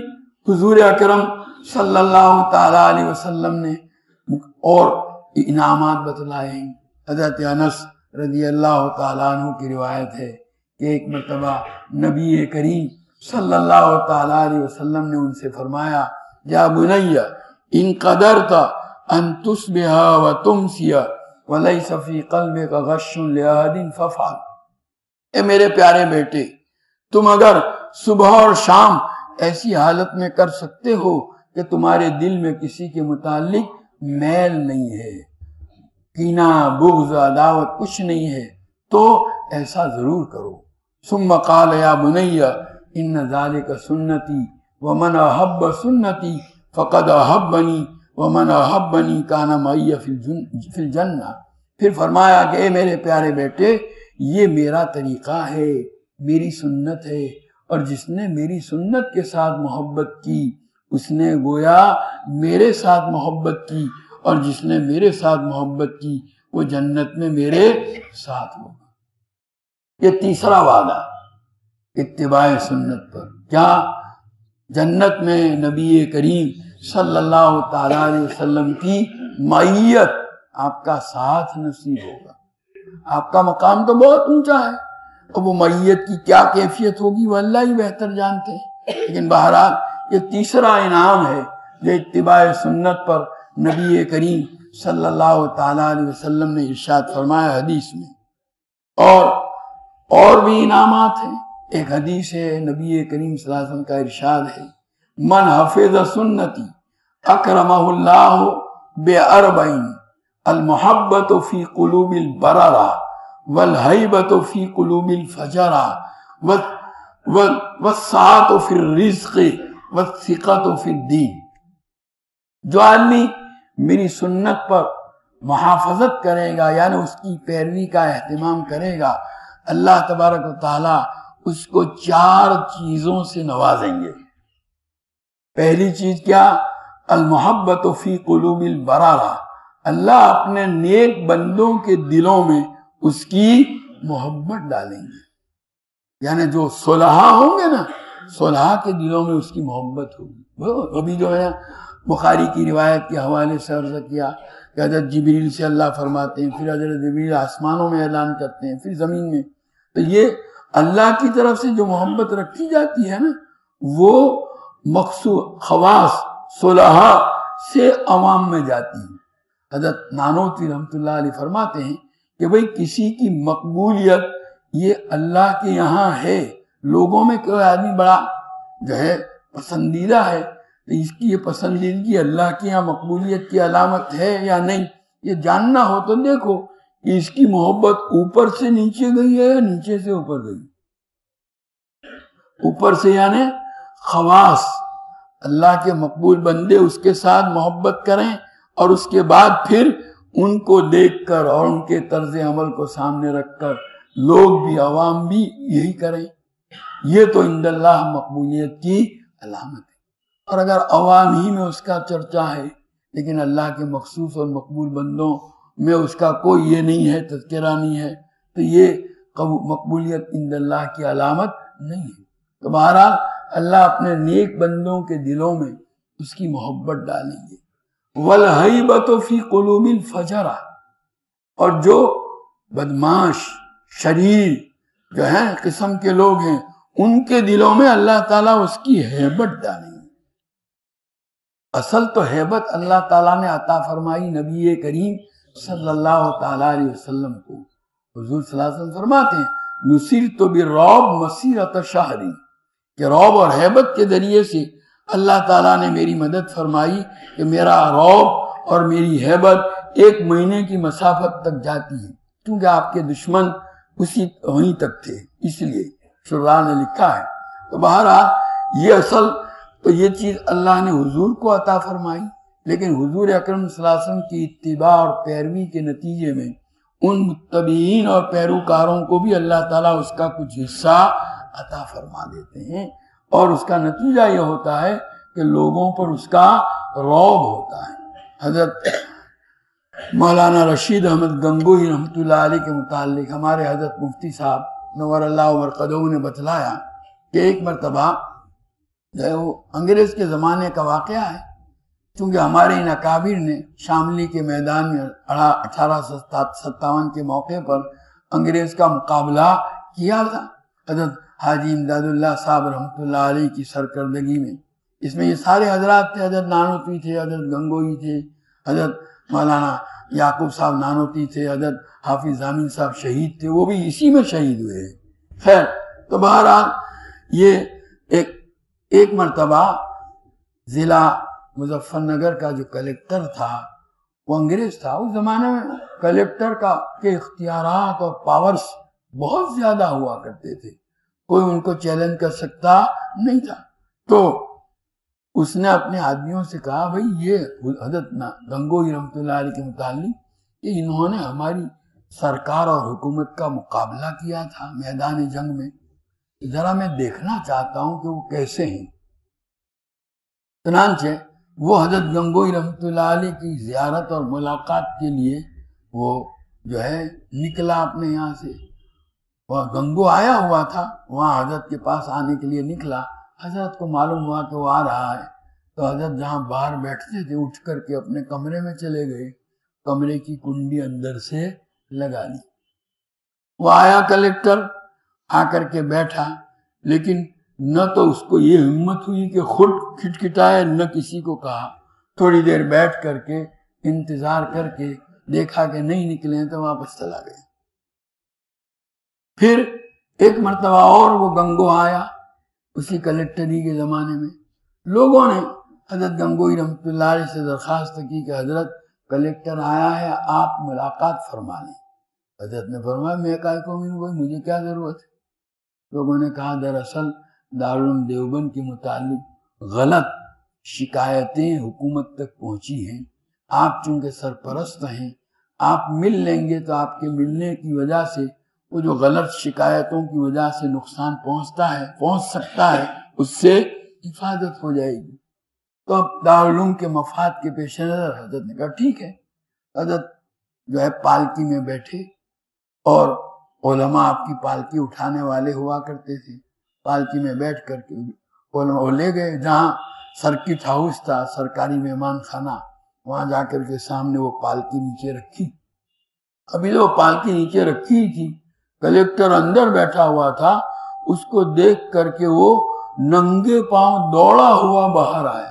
[SPEAKER 2] حضور اکرم صلی اللہ تعالی علیہ وسلم نے اور انعامات بتلائے ہیں۔ حضرت انس رضی اللہ تعالیٰ عنہ کی روایت ہے کہ ایک مرتبہ نبی کریم صلی اللہ تعالیٰ علیہ وسلم نے ان سے فرمایا، یا بنی ان قدرت ان تصبح وتمسی ولیس فی قلبک غش لأحد فافعل۔ اے میرے پیارے بیٹے، تم اگر صبح اور شام ایسی حالت میں کر سکتے ہو کہ تمہارے دل میں کسی کے متعلق میل نہیں ہے، کینہ بغض عداوت کچھ نہیں ہے، تو ایسا ضرور کرو۔ ثم قال یا بنی ان ذالک سنتی ومن احب سنتی فقد احبنی ومن احبنی کان معی فی الجنہ۔ پھر فرمایا کہ اے میرے پیارے بیٹے، یہ میرا طریقہ ہے، میری سنت ہے، اور جس نے میری سنت کے ساتھ محبت کی اس نے گویا میرے ساتھ محبت کی، اور جس نے میرے ساتھ محبت کی وہ جنت میں میرے ساتھ ہوگا۔ یہ تیسرا وعدہ اتباع سنت پر، کیا جنت میں نبی کریم صلی اللہ تعالیٰ علیہ وسلم کی معیت، آپ کا ساتھ نصیب ہوگا۔ آپ کا مقام تو بہت اونچا ہے، اور وہ معیت کی کیا کیفیت ہوگی وہ اللہ ہی بہتر جانتے ہیں، لیکن بہرحال یہ تیسرا انعام ہے جو اتباع سنت پر نبی کریم صلی اللہ تعالیٰ علیہ وسلم نے ارشاد فرمایا حدیث میں۔ اور بھی انعامات ہیں۔ ایک حدیث ہے، نبی کریم صلی اللہ علیہ وسلم کا ارشاد ہے، من حفظ سنتی اکرمہ اللہ باربعین، المحبت فی قلوب البررہ والہیبت فی قلوب الفجرہ والسعۃ فی الرزق والثقۃ فی الدین۔ جو آدمی میری سنت پر محافظت کرے گا، یعنی اس کی پیروی کا اہتمام کرے گا، اللہ تبارک و تعالی اس کو 4 چیزوں سے نوازیں گے۔ پہلی چیز کیا؟ المحبت فی قلوب البررہ، اللہ اپنے نیک بندوں کے دلوں میں اس کی محبت ڈالیں گے، یعنی جو صلحاء ہوں گے نا، صلحاء کے دلوں میں اس کی محبت ہوگی۔ ابھی جو ہے بخاری کی روایت کے حوالے سے عرض کیا کہ حضرت جبریل سے اللہ فرماتے ہیں، پھر حضرت جبریل آسمانوں میں اعلان کرتے ہیں، پھر زمین میں، تو یہ اللہ کی طرف سے جو محبت رکھی جاتی ہے نا، وہ مخصوص خواص صلحاء سے عوام میں جاتی ہے۔ حضرت نانوتوی رحمۃ اللہ علیہ فرماتے ہیں کہ بھئی کسی کی مقبولیت یہ اللہ کے یہاں ہے، لوگوں میں کوئی آدمی بڑا جو ہے پسندیدہ ہے، تو اس کی یہ پسندیدگی اللہ کے یہاں مقبولیت کی علامت ہے یا نہیں، یہ جاننا ہو تو دیکھو کہ اس کی محبت اوپر سے نیچے گئی ہے یا نیچے سے اوپر گئی۔ اوپر سے یعنی خواص، اللہ کے مقبول بندے اس کے ساتھ محبت کریں، اور اس کے بعد پھر ان کو دیکھ کر اور ان کے طرز عمل کو سامنے رکھ کر لوگ بھی، عوام بھی یہی کریں۔ یہ تو عند اللہ مقبولیت کی علامت ہے۔ اور اگر عوام ہی میں اس کا چرچا ہے لیکن اللہ کے مخصوص اور مقبول بندوں میں اس کا کوئی یہ نہیں ہے، تذکرہ نہیں ہے، تو یہ مقبولیت عند اللہ کی علامت نہیں ہے۔ تو بہرحال اللہ اپنے نیک بندوں کے دلوں میں اس کی محبت ڈالیں گے۔ وَالْحَيْبَةُ فِي قُلُوبِ الْفَجَرَةِ، اور جو بدماش شریر جو ہیں قسم کے لوگ ہیں، ان کے دلوں میں اللہ تعالیٰ اس کی ہیبت ڈالیں گے۔ اصل تو ہیبت اللہ تعالیٰ نے عطا فرمائی نبی کریم صلی اللہ تعالیٰ علیہ وسلم کو۔ حضور صلی اللہ علیہ وسلم فرماتے ہیں، نصرت بالرعب مسیرۃ شہر، کہ رعب اور ہیبت کے ذریعے سے اللہ تعالیٰ نے میری مدد فرمائی کہ میرا رعب اور میری ہیبت 1 مہینے کی مسافت تک جاتی ہے، کیونکہ آپ کے دشمن وہیں تک تھے، اس لیے شراح نے لکھا ہے۔ تو بہرحال یہ اصل تو یہ چیز اللہ نے حضور کو عطا فرمائی، لیکن حضور اکرم صلی اللہ علیہ وسلم کی اتباع اور پیروی کے نتیجے میں ان متبعین اور پیروکاروں کو بھی اللہ تعالیٰ اس کا کچھ حصہ عطا فرما دیتے ہیں، اور اس کا نتیجہ یہ ہوتا ہے کہ لوگوں پر اس کا رعب ہوتا ہے۔ حضرت مولانا رشید احمد گنگوہی رحمۃ اللہ علیہ کے متعلق ہمارے حضرت مفتی صاحب نور اللہ مرقدہ نے بتلایا کہ ایک مرتبہ جو ہے وہ انگریز کے زمانے کا واقعہ ہے، چونکہ ہمارے ان اکابر نے شاملی کے میدان میں 1857 کے موقع پر انگریز کا مقابلہ کیا تھا حضرت حاجی امداد اللہ صاحب رحمۃ اللہ علیہ کی سرکردگی میں۔ اس میں یہ سارے حضرات تھے، حضرت نانوتوی تھے، حضرت گنگوئی تھے، حضرت مولانا یعقوب صاحب نانوتوی تھے، حضرت حافظ ضامن صاحب شہید تھے، وہ بھی اسی میں شہید ہوئے ہیں۔ خیر، تو بہرحال یہ ایک مرتبہ ضلع مظفر نگر کا جو کلیکٹر تھا وہ انگریز تھا۔ اس زمانے میں کلیکٹر کے اختیارات اور پاورز بہت زیادہ ہوا کرتے تھے، کوئی ان کو چیلنج کر سکتا نہیں تھا۔ تو اس نے اپنے آدمیوں سے کہا بھئی یہ حضرت گنگوئی رحمۃ اللہ علیہ کے متعلق کہ انہوں نے ہماری سرکار اور حکومت کا مقابلہ کیا تھا میدان جنگ میں، ذرا میں دیکھنا چاہتا ہوں کہ وہ کیسے ہیں۔ چنانچہ وہ حضرت گنگوئی رحمۃ اللہ علیہ کی زیارت اور ملاقات کے لیے وہ جو ہے نکلا اپنے یہاں سے۔ وہ گنگو آیا ہوا تھا، وہاں حضرت کے پاس آنے کے لیے نکلا۔ حضرت کو معلوم ہوا کہ وہ آ رہا ہے، تو حضرت جہاں باہر بیٹھتے تھے اٹھ کر کے اپنے کمرے میں چلے گئے، کمرے کی کنڈی اندر سے لگا لی۔ وہ آیا کلیکٹر، آ کر کے بیٹھا، لیکن نہ تو اس کو یہ ہمت ہوئی کہ خود کھٹکھٹائے، نہ کسی کو کہا۔ تھوڑی دیر بیٹھ کر کے انتظار کر کے دیکھا کہ نہیں نکلے تو واپس چلا گیا۔ پھر ایک مرتبہ اور وہ گنگو آیا اسی کلیکٹری کے زمانے میں۔ لوگوں نے حضرت گنگوئی رحمۃ اللہ علیہ سے درخواست کی کہ حضرت کلیکٹر آیا ہے، آپ ملاقات فرما لیں۔ حضرت نے فرمایا میں کائے کو ملوں، مجھے کیا ضرورت ہے۔ لوگوں نے کہا دراصل دارالعلوم دیوبند کے متعلق غلط شکایتیں حکومت تک پہنچی ہیں، آپ چونکہ سرپرست ہیں، آپ مل لیں گے تو آپ کے ملنے کی وجہ سے وہ جو غلط شکایتوں کی وجہ سے نقصان پہنچ سکتا ہے، اس سے حفاظت ہو جائے گی۔ تو اب دارالعلوم کے مفاد کے پیش نظر حضرت نے کہا ٹھیک ہے۔ حضرت جو ہے پالکی میں بیٹھے، اور علماء آپ کی پالکی اٹھانے والے ہوا کرتے تھے۔ پالکی میں بیٹھ کر کے علماء لے گئے جہاں سرکٹ ہاؤس تھا، سرکاری مہمان خانہ، وہاں جا کر کے سامنے وہ پالکی نیچے رکھی۔ ابھی جو پالکی نیچے رکھی تھی، کلیکٹر اندر بیٹھا ہوا تھا، اس کو دیکھ کر کے وہ ننگے پاؤں دوڑا ہوا باہر آیا۔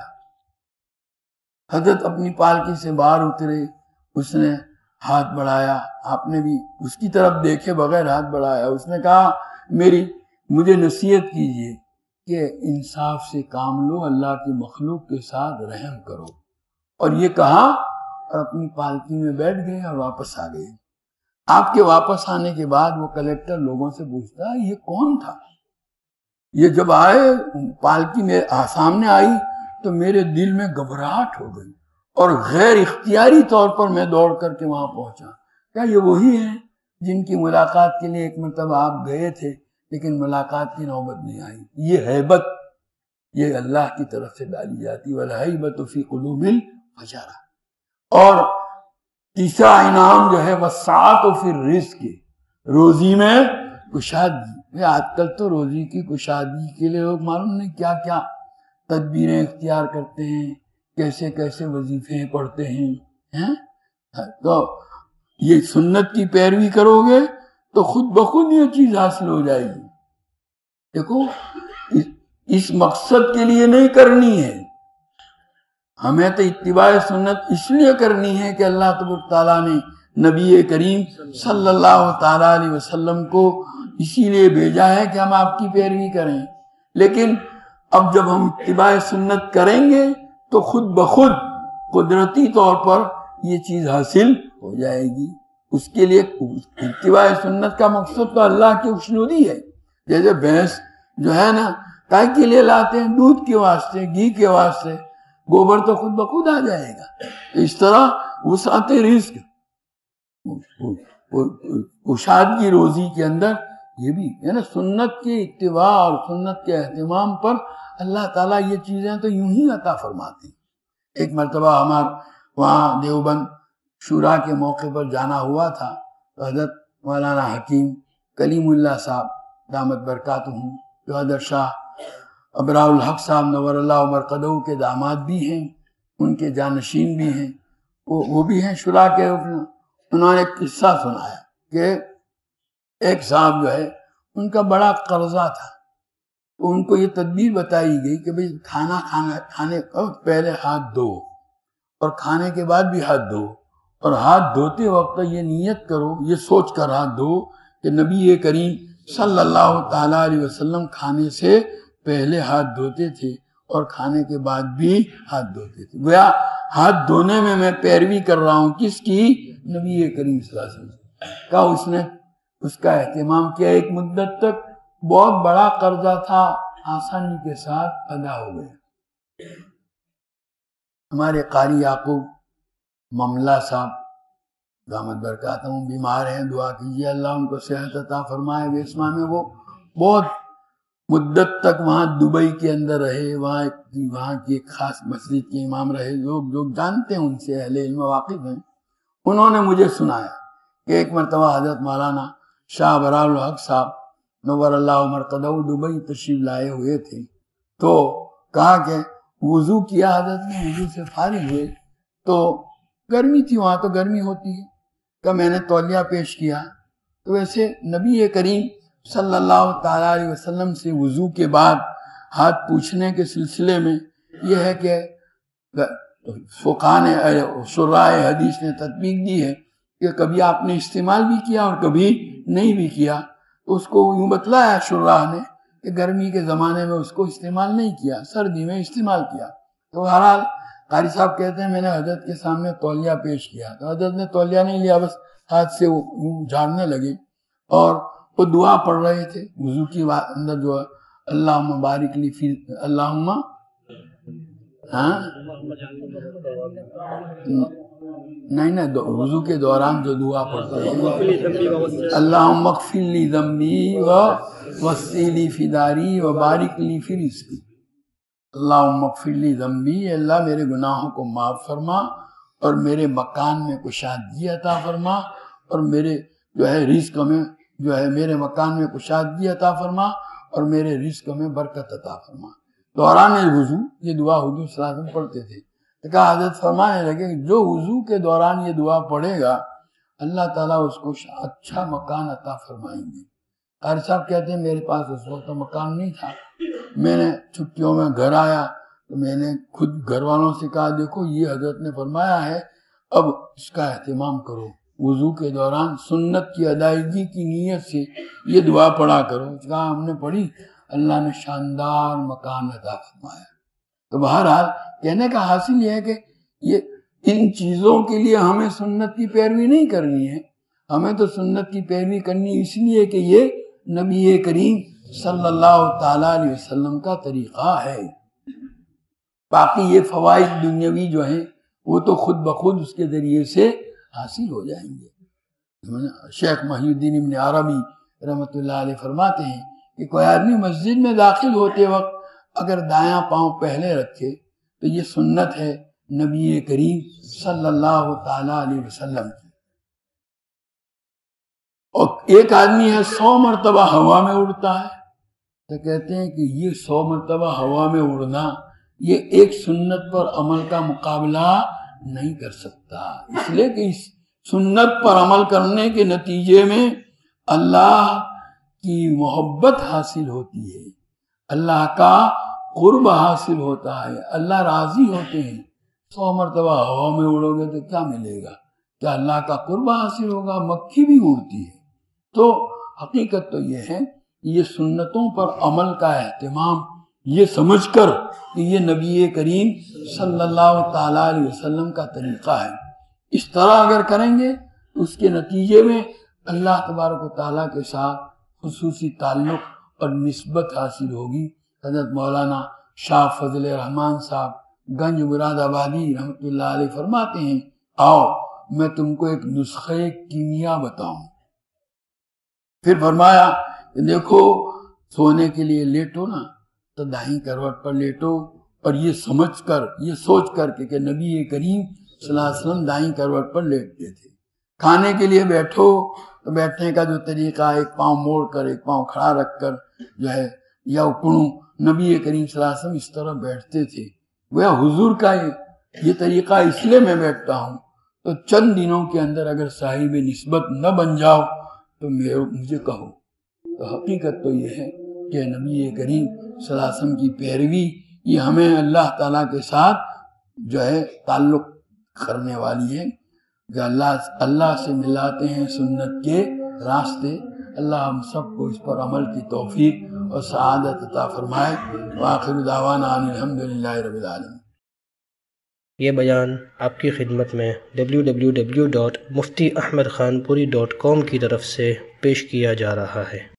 [SPEAKER 2] حضرت اپنی پالکی سے باہر اترے، اس نے ہاتھ بڑھایا، آپ نے بھی اس کی طرف دیکھے بغیر ہاتھ بڑھایا۔ اس نے کہا مجھے نصیحت کیجیے کہ انصاف سے کام لو، اللہ کی مخلوق کے ساتھ رحم کرو۔ اور یہ کہا اور اپنی پالکی میں بیٹھ گئے اور واپس آ گئے۔ آپ کے واپس آنے کے بعد وہ کلیکٹر لوگوں سے پوچھتا یہ کون تھا؟ یہ جب آئے پالکی میں سامنے آئی تو میرے دل میں گھبراہٹ ہو گئی اور غیر اختیاری طور پر میں دوڑ کر کے وہاں پہنچا۔ کیا یہ وہی ہیں جن کی ملاقات کے لیے ایک مرتبہ آپ گئے تھے لیکن ملاقات کی نوبت نہیں آئی؟ یہ ہیبت یہ اللہ کی طرف سے ڈالی جاتی، وَالْهَيْبَةُ فِي قُلُوبِ الْفُجَارَةِ۔ اور تیسرا انعام جو ہے وَالسَّعَةُ فِي الرِّزْقِ، روزی میں کشادگی۔ آج کل تو روزی کی کشادگی کے لیے لوگ معلوم نہیں کیا کیا تدبیریں اختیار کرتے ہیں، کیسے کیسے وظیفے پڑھتے ہیں۔ تو یہ سنت کی پیروی کرو گے تو خود بخود یہ چیز حاصل ہو جائے گی۔ دیکھو اس مقصد کے لیے نہیں کرنی ہے، ہمیں تو اتباع سنت اس لیے کرنی ہے کہ اللہ تبارک تعالیٰ نے نبی کریم صلی اللہ تعالیٰ علیہ وسلم کو اسی لیے بھیجا ہے کہ ہم آپ کی پیروی کریں۔ لیکن اب جب ہم اتباع سنت کریں گے تو خود بخود قدرتی طور پر یہ چیز حاصل ہو جائے گی۔ اس کے لیے اتباع سنت کا مقصد تو اللہ کی خوشنودی ہے۔ جیسے بھینس جو ہے نا کائے کے لیے لاتے ہیں؟ دودھ کے واسطے، گھی کے واسطے، گوبر تو خود بخود آ جائے گا۔ اس طرح وسعت رزق، کشادگی روزی کے اندر یہ بھی ہے نا، سنت کے اتباع اور سنت کے اہتمام پر اللہ تعالیٰ یہ چیزیں تو یوں ہی عطا فرماتے ہیں۔ ایک مرتبہ ہمارا وہاں دیوبند شورا کے موقع پر جانا ہوا تھا، تو حضرت مولانا حکیم کلیم اللہ صاحب دامت برکاتہم جو حضرت شاہ ابراء الحق صاحب نور اللہ مرقدہ کے داماد بھی ہیں، ان کے جانشین بھی ہیں، وہ بھی ہیں شورا کے رکن۔ انہوں نے ایک قصہ سنایا کہ ایک صاحب جو ہے ان کا بڑا قرضہ تھا، تو ان کو یہ تدبیر بتائی گئی کہ بھئی کھانے کا پہلے ہاتھ دھو اور کھانے کے بعد بھی ہاتھ دھو، اور ہاتھ دھوتے وقت یہ نیت کرو، یہ سوچ کر ہاتھ دھو کہ نبی کریم صلی اللہ تعالیٰ علیہ وسلم کھانے سے پہلے ہاتھ دھوتے تھے اور کھانے کے بعد بھی ہاتھ دھوتے تھے۔ گویا ہاتھ دھونے میں پیروی کر رہا ہوں کس کی؟ نبی کریم صلی اللہ علیہ وسلم کا۔ اس نے اس کا اہتمام کیا، ایک مدت تک بہت بڑا قرضہ تھا، آسانی کے ساتھ ادا ہو گیا۔ ہمارے قاری یعقوب مملہ صاحب دامت برکاتہم بیمار ہیں، دعا کیجیے اللہ ان کو صحت عطا فرمائے۔ ویسما میں وہ بہت مدت تک وہاں دبئی کے اندر رہے، وہاں کی ایک خاص مسجد کے امام رہے، لوگ جانتے ہیں ان سے، اہل علم واقف ہیں۔ انہوں نے مجھے سنایا کہ ایک مرتبہ حضرت مولانا شاہ براء الحق صاحب نور اللہ مرقدہ دبئی تشریف لائے ہوئے تھے، تو کہا کہ وضو کیا حضرت نے، وضو سے فارغ ہوئے تو گرمی تھی، وہاں تو گرمی ہوتی ہے، کہ میں نے تولیہ پیش کیا۔ تو ویسے نبی کریم صلی اللہ تعالیٰ علیہ وسلم سے وضو کے بعد ہاتھ پوچھنے کے سلسلے میں یہ ہے کہ فقہاء نے، شراح حدیث نے تطبیق دی ہے کہ کبھی آپ نے استعمال بھی کیا اور کبھی نہیں بھی کیا۔ اس کو یوں بتلایا شراح نے کہ گرمی کے زمانے میں اس کو استعمال نہیں کیا، سردی میں استعمال کیا۔ تو بہرحال قاری صاحب کہتے ہیں میں نے حضرت کے سامنے تولیہ پیش کیا، تو حضرت نے تولیہ نہیں لیا، بس ہاتھ سے وہ جھاڑنے لگے اور وہ دعا پڑھ رہے تھے وضو کی اندر، جو اللہم بارک لی فی، اللہم نہیں وضو کے دوران جو دعا پڑھتے ہیں، اللہم اغفر لی ذنبی ووسع لی فی داری وبارک لی فی رزقی، اللہم اغفر لی ذنبی، اللہ میرے گناہوں کو معاف فرما اور میرے مکان میں کشادگی عطا فرما، اور میرے جو ہے رزق میں جو ہے میرے مکان میں کشادگی عطا فرما اور میرے رزق میں برکت عطا فرما۔ دوران وضو یہ دعا حضور صلی اللہ علیہ وسلم پڑھتے تھے۔ تو کہا حضرت فرمانے لگے کہ جو وضو کے دوران یہ دعا پڑھے گا اللہ تعالیٰ اس کو اچھا مکان عطا فرمائیں گے۔ قاری صاحب کہتے ہیں میرے پاس اس وقت مکان نہیں تھا، میں نے چھٹیوں میں گھر آیا تو میں نے خود گھر والوں سے کہا دیکھو یہ حضرت نے فرمایا ہے، اب اس کا اہتمام کرو، وضو کے دوران سنت کی ادائیگی کی نیت سے یہ دعا پڑھا کرو۔ کہا ہم نے پڑھی، اللہ نے شاندار مکان عطا فرمایا۔ تو بہرحال کہنے کا حاصل یہ ہے کہ یہ ان چیزوں کے لیے ہمیں سنت کی پیروی نہیں کرنی ہے، ہمیں تو سنت کی پیروی کرنی اس لیے کہ یہ نبی کریم صلی اللہ تعالیٰ علیہ وسلم کا طریقہ ہے۔ باقی یہ فوائد دنیاوی جو ہیں وہ تو خود بخود اس کے ذریعے سے حاصل ہو جائیں گے۔ شیخ محی الدین ابن عربی رحمۃ اللہ علیہ فرماتے ہیں کہ کوئی آدمی مسجد میں داخل ہوتے وقت اگر دایاں پاؤں پہلے رکھے تو یہ سنت ہے نبی کریم صلی اللہ تعالیٰ علیہ وسلم کی۔ اور ایک آدمی ہے 100 مرتبہ ہوا میں اڑتا ہے، تو کہتے ہیں کہ یہ 100 مرتبہ ہوا میں اڑنا یہ ایک سنت پر عمل کا مقابلہ نہیں کر سکتا، اس لیے کہ اس سنت پر عمل کرنے کے نتیجے میں اللہ کی محبت حاصل ہوتی ہے، اللہ کا قرب حاصل ہوتا ہے، اللہ راضی ہوتے ہیں۔ 100 مرتبہ ہوا میں اڑو گے تو کیا ملے گا؟ کیا اللہ کا قرب حاصل ہوگا؟ مکھی بھی اڑتی ہے۔ تو حقیقت تو یہ ہے یہ سنتوں پر عمل کا اہتمام یہ سمجھ کر کہ یہ نبی کریم صلی اللہ تعالیٰ علیہ وسلم کا طریقہ ہے، اس طرح اگر کریں گے تو اس کے نتیجے میں اللہ تبارک و تعالیٰ کے ساتھ خصوصی تعلق اور نسبت حاصل ہوگی۔ حضرت مولانا شاہ فضل رحمان صاحب گنج مراد آبادی رحمۃ اللہ علیہ فرماتے ہیں آؤ میں تم کو ایک نسخے کیمیا بتاؤں۔ پھر فرمایا کہ دیکھو سونے کے لیے لیٹو نا تو دائیں کروٹ پر لیٹو، اور یہ سمجھ کر یہ سوچ کر کہ نبی کریم صلی اللہ علیہ وسلم دائیں کروٹ پر لیٹتے تھے۔ کھانے کے لیے بیٹھو تو بیٹھنے کا جو طریقہ ایک پاؤں موڑ کر ایک پاؤں کھڑا رکھ کر جو ہے یا پڑھوں، نبی کریم صلی اللہ علیہ وسلم اس طرح بیٹھتے تھے، گویا حضور کا یہ طریقہ اس لیے میں بیٹھتا ہوں، تو چند دنوں کے اندر اگر صاحب نسبت نہ بن جاؤ تو مجھے کہو۔ تو حقیقت تو یہ ہے کہ نبی کریم صلی اللہ علیہ وسلم کی پیروی یہ ہمیں اللہ تعالیٰ کے ساتھ جو ہے تعلق کرنے والی ہے، کہ اللہ سے ملاتے ہیں سنت کے راستے۔ اللہ ہم سب کو اس پر عمل کی توفیق اور سعادت عطا فرمائے۔ وآخر دعوانا ان الحمدللہ رب العالمین۔
[SPEAKER 1] یہ بیان آپ کی خدمت میں www.muftiahmedkhanpuri.com کی طرف سے پیش کیا جا رہا ہے۔